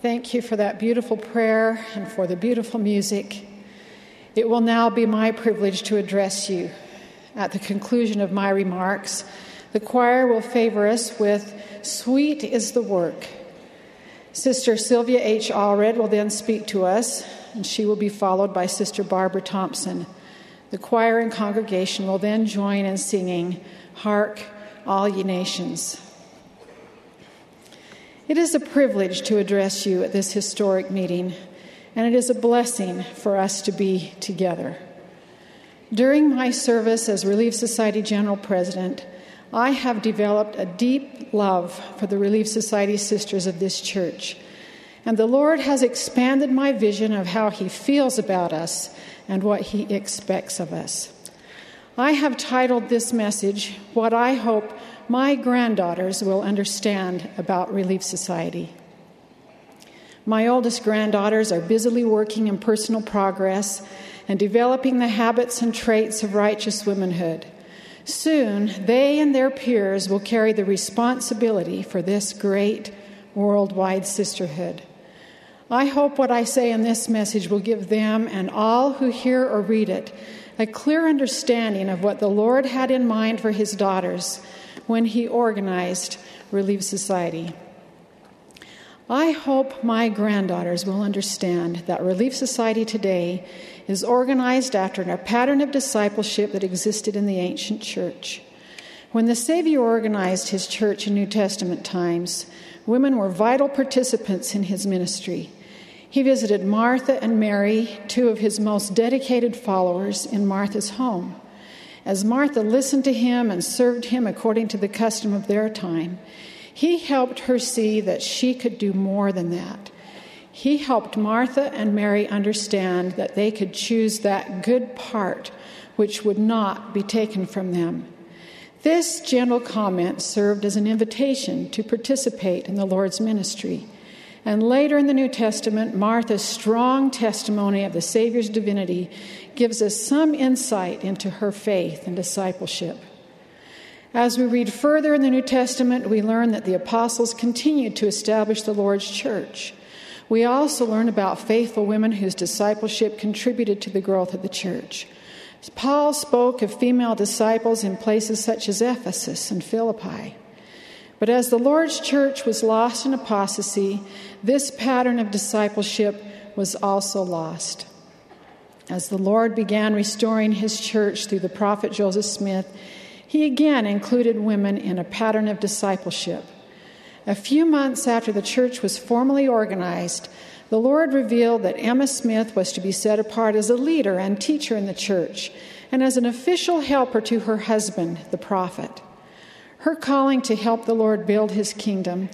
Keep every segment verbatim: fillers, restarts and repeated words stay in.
Thank you for that beautiful prayer and for the beautiful music. It will now be my privilege to address you. At the conclusion of my remarks, the choir will favor us with "Sweet is the Work." Sister Sylvia H. Allred will then speak to us, and she will be followed by Sister Barbara Thompson. The choir and congregation will then join in singing, "Hark, All Ye Nations." It is a privilege to address you at this historic meeting, and it is a blessing for us to be together. During my service as Relief Society General President, I have developed a deep love for the Relief Society sisters of this church, and the Lord has expanded my vision of how He feels about us and what He expects of us. I have titled this message, "What I Hope My Granddaughters Will Understand About Relief Society." My oldest granddaughters are busily working in personal progress and developing the habits and traits of righteous womanhood. Soon, they and their peers will carry the responsibility for this great worldwide sisterhood. I hope what I say in this message will give them and all who hear or read it a clear understanding of what the Lord had in mind for His daughters when He organized Relief Society. I hope my granddaughters will understand that Relief Society today is organized after a pattern of discipleship that existed in the ancient church. When the Savior organized His church in New Testament times, women were vital participants in His ministry. He visited Martha and Mary, two of His most dedicated followers, in Martha's home. As Martha listened to Him and served Him according to the custom of their time, He helped her see that she could do more than that. He helped Martha and Mary understand that they could choose that good part which would not be taken from them. This gentle comment served as an invitation to participate in the Lord's ministry. And later in the New Testament, Martha's strong testimony of the Savior's divinity gives us some insight into her faith and discipleship. As we read further in the New Testament, we learn that the apostles continued to establish the Lord's church. We also learn about faithful women whose discipleship contributed to the growth of the church. Paul spoke of female disciples in places such as Ephesus and Philippi. But as the Lord's church was lost in apostasy, this pattern of discipleship was also lost. As the Lord began restoring His church through the prophet Joseph Smith, He again included women in a pattern of discipleship. A few months after the church was formally organized, the Lord revealed that Emma Smith was to be set apart as a leader and teacher in the church and as an official helper to her husband, the prophet. Her calling to help the Lord build His kingdom,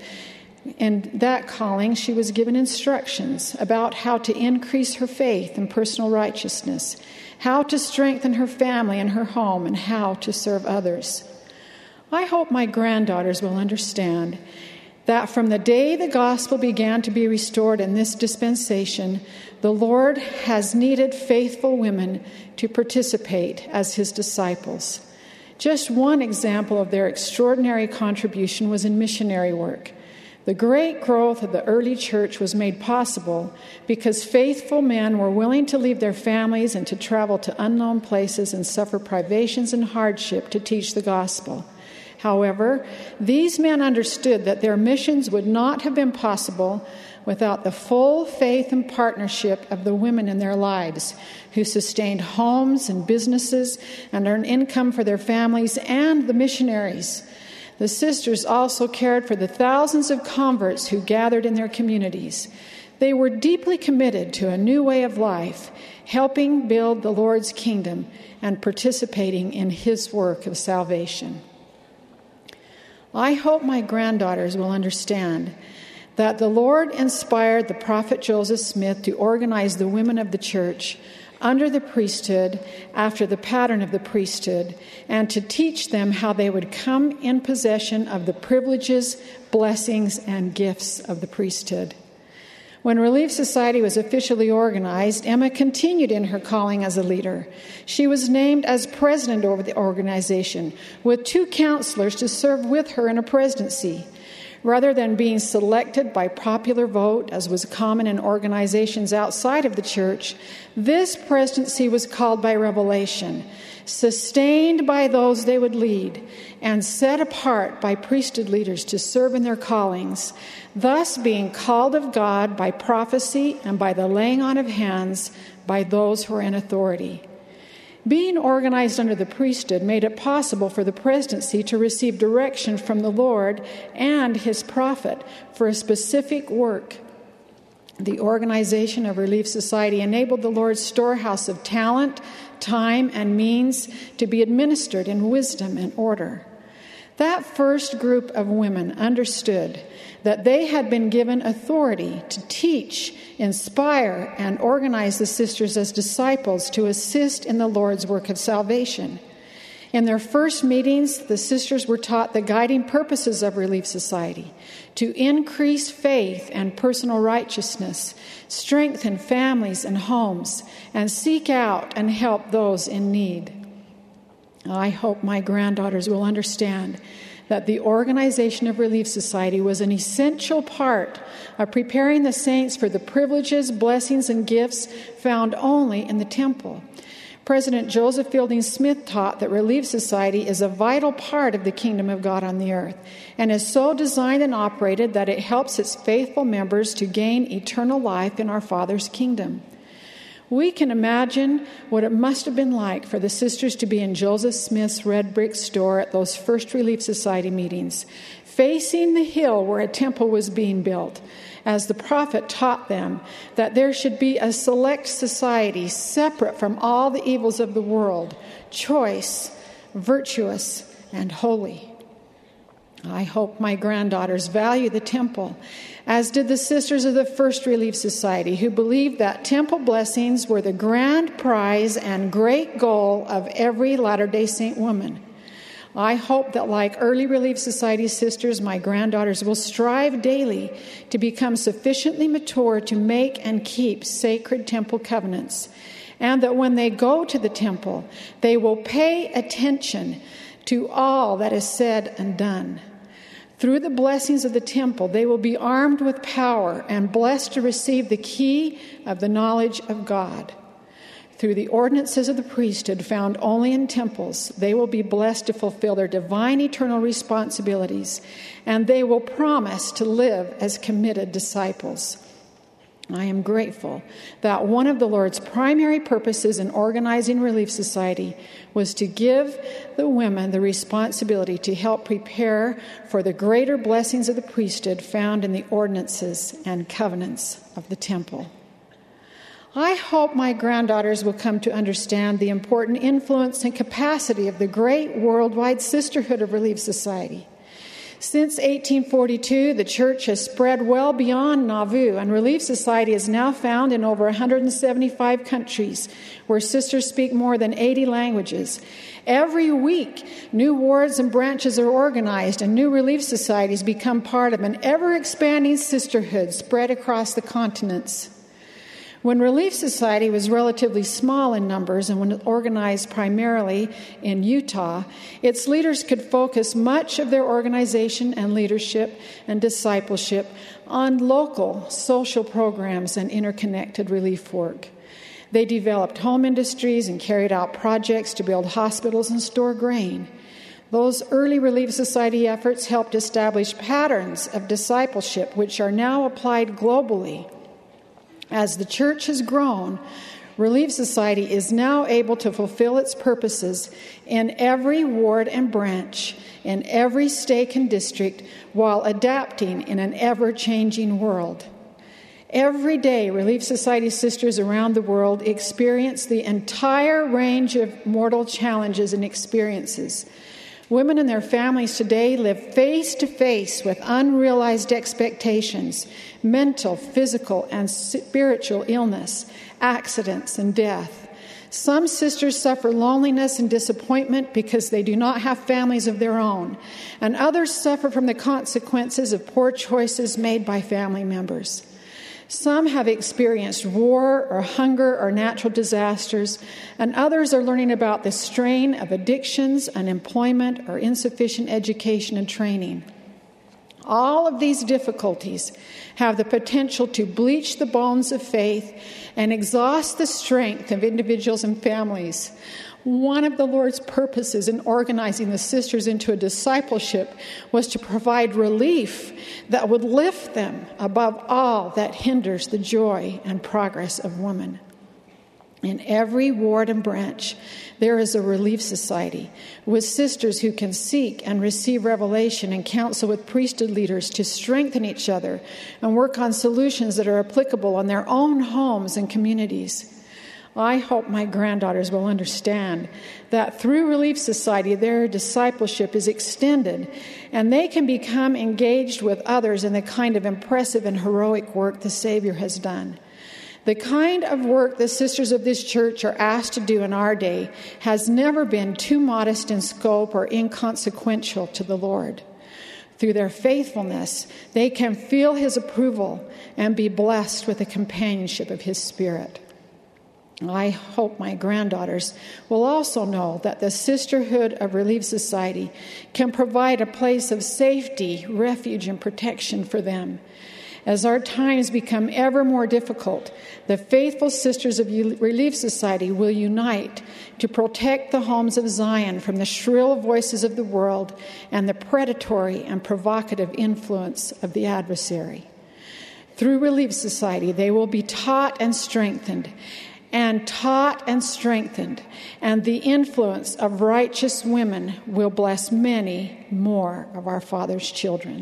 in that calling she was given instructions about how to increase her faith and personal righteousness, how to strengthen her family and her home, and how to serve others. I hope my granddaughters will understand that from the day the gospel began to be restored in this dispensation, the Lord has needed faithful women to participate as His disciples. Just one example of their extraordinary contribution was in missionary work. The great growth of the early church was made possible because faithful men were willing to leave their families and to travel to unknown places and suffer privations and hardship to teach the gospel. However, these men understood that their missions would not have been possible without the full faith and partnership of the women in their lives, who sustained homes and businesses and earned income for their families, and the missionaries. The sisters also cared for the thousands of converts who gathered in their communities. They were deeply committed to a new way of life, helping build the Lord's kingdom and participating in His work of salvation. I hope my granddaughters will understand that the Lord inspired the prophet Joseph Smith to organize the women of the church under the priesthood after the pattern of the priesthood, and to teach them how they would come in possession of the privileges, blessings, and gifts of the priesthood. When Relief Society was officially organized, Emma continued in her calling as a leader. She was named as president over the organization, with two counselors to serve with her in a presidency. Rather than being selected by popular vote, as was common in organizations outside of the church, this presidency was called by revelation, sustained by those they would lead, and set apart by priesthood leaders to serve in their callings, thus being called of God by prophecy and by the laying on of hands by those who are in authority. Being organized under the priesthood made it possible for the presidency to receive direction from the Lord and his prophet for a specific work. The organization of Relief Society enabled the Lord's storehouse of talent, time, and means to be administered in wisdom and order. That first group of women understood that they had been given authority to teach, inspire, and organize the sisters as disciples to assist in the Lord's work of salvation. In their first meetings, the sisters were taught the guiding purposes of Relief Society: to increase faith and personal righteousness, strengthen families and homes, and seek out and help those in need. I hope my granddaughters will understand that the organization of Relief Society was an essential part of preparing the saints for the privileges, blessings, and gifts found only in the temple. President Joseph Fielding Smith taught that Relief Society is a vital part of the kingdom of God on the earth and is so designed and operated that it helps its faithful members to gain eternal life in our Father's kingdom. We can imagine what it must have been like for the sisters to be in Joseph Smith's red brick store at those first Relief Society meetings, facing the hill where a temple was being built, as the prophet taught them that there should be a select society separate from all the evils of the world, choice, virtuous, and holy. I hope my granddaughters value the temple, as did the sisters of the First Relief Society, who believed that temple blessings were the grand prize and great goal of every Latter-day Saint woman. I hope that, like early Relief Society sisters, my granddaughters will strive daily to become sufficiently mature to make and keep sacred temple covenants, and that when they go to the temple, they will pay attention to all that is said and done. Through the blessings of the temple, they will be armed with power and blessed to receive the key of the knowledge of God. Through the ordinances of the priesthood found only in temples, they will be blessed to fulfill their divine eternal responsibilities, and they will promise to live as committed disciples. I am grateful that one of the Lord's primary purposes in organizing Relief Society was to give the women the responsibility to help prepare for the greater blessings of the priesthood found in the ordinances and covenants of the temple. I hope my granddaughters will come to understand the important influence and capacity of the great worldwide sisterhood of Relief Society. Since eighteen forty-two, the church has spread well beyond Nauvoo, and Relief Society is now found in over one hundred seventy-five countries, where sisters speak more than eighty languages. Every week, new wards and branches are organized, and new Relief Societies become part of an ever-expanding sisterhood spread across the continents. When Relief Society was relatively small in numbers and when organized primarily in Utah, its leaders could focus much of their organization and leadership and discipleship on local social programs and interconnected relief work. They developed home industries and carried out projects to build hospitals and store grain. Those early Relief Society efforts helped establish patterns of discipleship which are now applied globally. As the church has grown, Relief Society is now able to fulfill its purposes in every ward and branch, in every stake and district, while adapting in an ever-changing world. Every day, Relief Society sisters around the world experience the entire range of mortal challenges and experiences. Women and their families today live face to face with unrealized expectations, mental, physical, and spiritual illness, accidents, and death. Some sisters suffer loneliness and disappointment because they do not have families of their own, and others suffer from the consequences of poor choices made by family members. Some have experienced war or hunger or natural disasters, and others are learning about the strain of addictions, unemployment, or insufficient education and training. All of these difficulties have the potential to bleach the bones of faith and exhaust the strength of individuals and families. One of the Lord's purposes in organizing the sisters into a discipleship was to provide relief that would lift them above all that hinders the joy and progress of woman. In every ward and branch, there is a relief society with sisters who can seek and receive revelation and counsel with priesthood leaders to strengthen each other and work on solutions that are applicable in their own homes and communities. I hope my granddaughters will understand that through Relief Society, their discipleship is extended and they can become engaged with others in the kind of impressive and heroic work the Savior has done. The kind of work the sisters of this church are asked to do in our day has never been too modest in scope or inconsequential to the Lord. Through their faithfulness, they can feel His approval and be blessed with the companionship of His Spirit. I hope my granddaughters will also know that the Sisterhood of Relief Society can provide a place of safety, refuge, and protection for them. As our times become ever more difficult, the faithful Sisters of Relief Society will unite to protect the homes of Zion from the shrill voices of the world and the predatory and provocative influence of the adversary. Through Relief Society, they will be taught and strengthened, and taught and strengthened, and the influence of righteous women will bless many more of our Father's children.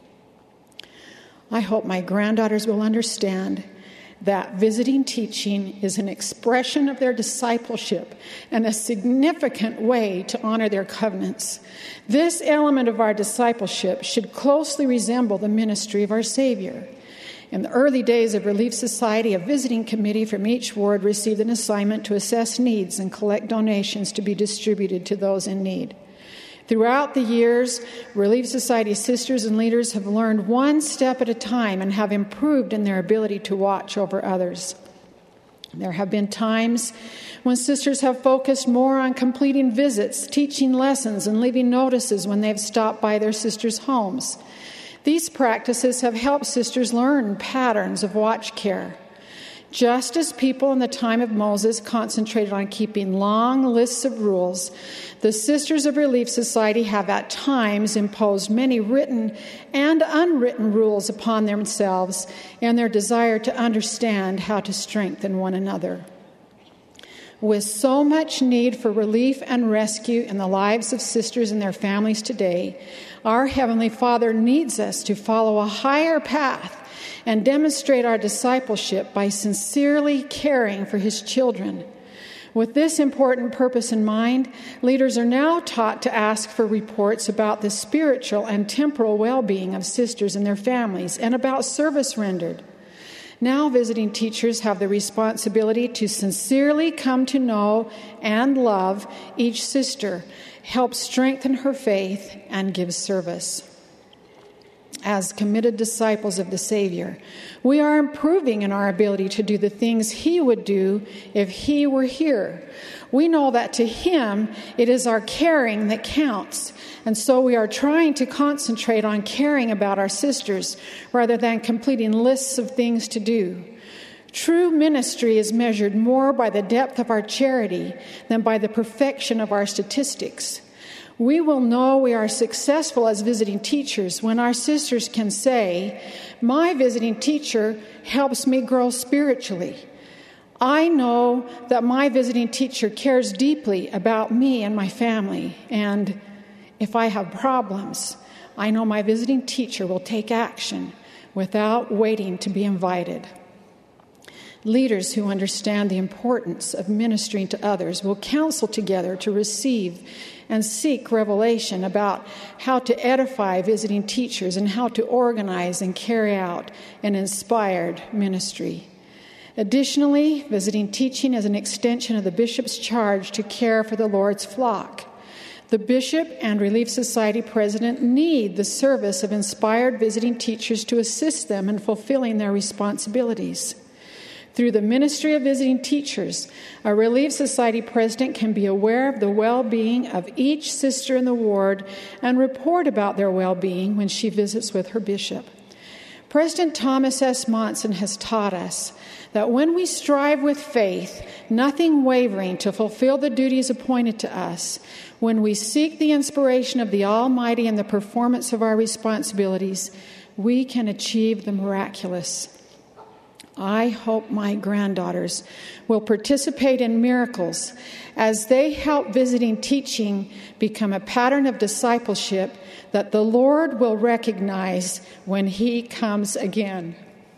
I hope my granddaughters will understand that visiting teaching is an expression of their discipleship and a significant way to honor their covenants. This element of our discipleship should closely resemble the ministry of our Savior. In the early days of Relief Society, a visiting committee from each ward received an assignment to assess needs and collect donations to be distributed to those in need. Throughout the years, Relief Society sisters and leaders have learned one step at a time and have improved in their ability to watch over others. There have been times when sisters have focused more on completing visits, teaching lessons, and leaving notices when they've stopped by their sisters' homes. These practices have helped sisters learn patterns of watch care. Just as people in the time of Moses concentrated on keeping long lists of rules, the Sisters of Relief Society have at times imposed many written and unwritten rules upon themselves in their desire to understand how to strengthen one another. With so much need for relief and rescue in the lives of sisters and their families today, our Heavenly Father needs us to follow a higher path and demonstrate our discipleship by sincerely caring for His children. With this important purpose in mind, leaders are now taught to ask for reports about the spiritual and temporal well-being of sisters and their families and about service rendered. Now visiting teachers have the responsibility to sincerely come to know and love each sister, help strengthen her faith, and give service. As committed disciples of the Savior, we are improving in our ability to do the things He would do if He were here. We know that to Him, it is our caring that counts. And so we are trying to concentrate on caring about our sisters rather than completing lists of things to do. True ministry is measured more by the depth of our charity than by the perfection of our statistics. We will know we are successful as visiting teachers when our sisters can say, "My visiting teacher helps me grow spiritually. I know that my visiting teacher cares deeply about me and my family, and if I have problems, I know my visiting teacher will take action without waiting to be invited." Leaders who understand the importance of ministering to others will counsel together to receive and seek revelation about how to edify visiting teachers and how to organize and carry out an inspired ministry. Additionally, visiting teaching is an extension of the bishop's charge to care for the Lord's flock. The bishop and Relief Society president need the service of inspired visiting teachers to assist them in fulfilling their responsibilities. Through the ministry of visiting teachers, a Relief Society president can be aware of the well-being of each sister in the ward and report about their well-being when she visits with her bishop. President Thomas S. Monson has taught us that when we strive with faith, nothing wavering to fulfill the duties appointed to us, when we seek the inspiration of the Almighty in the performance of our responsibilities, we can achieve the miraculous. I hope my granddaughters will participate in miracles as they help visiting teaching become a pattern of discipleship that the Lord will recognize when He comes again.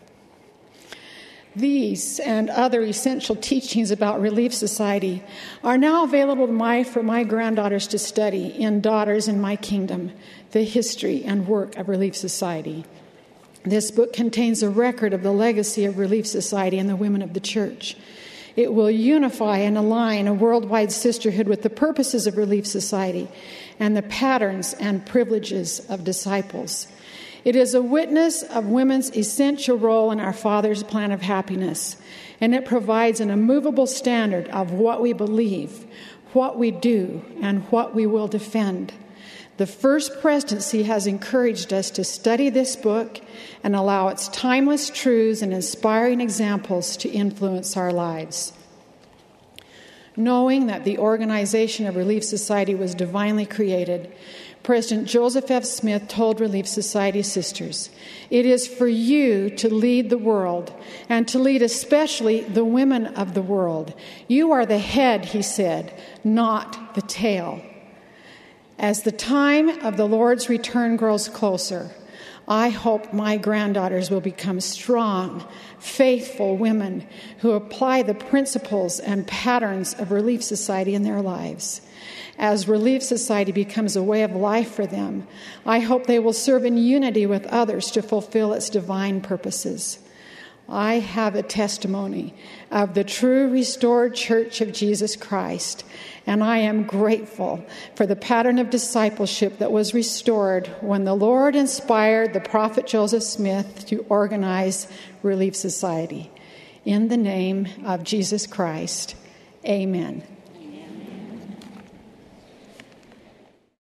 These and other essential teachings about Relief Society are now available to my, for my granddaughters to study in Daughters in My Kingdom, the history and work of Relief Society. This book contains a record of the legacy of Relief Society and the women of the church. It will unify and align a worldwide sisterhood with the purposes of Relief Society and the patterns and privileges of disciples. It is a witness of women's essential role in our Father's plan of happiness, and it provides an immovable standard of what we believe, what we do, and what we will defend. The First Presidency has encouraged us to study this book and allow its timeless truths and inspiring examples to influence our lives. Knowing that the organization of Relief Society was divinely created, President Joseph F. Smith told Relief Society sisters, "It is for you to lead the world, and to lead especially the women of the world. You are the head," he said, "not the tail." As the time of the Lord's return grows closer, I hope my granddaughters will become strong, faithful women who apply the principles and patterns of Relief Society in their lives. As Relief Society becomes a way of life for them, I hope they will serve in unity with others to fulfill its divine purposes. I have a testimony of the true restored Church of Jesus Christ, and I am grateful for the pattern of discipleship that was restored when the Lord inspired the prophet Joseph Smith to organize Relief Society. In the name of Jesus Christ, amen.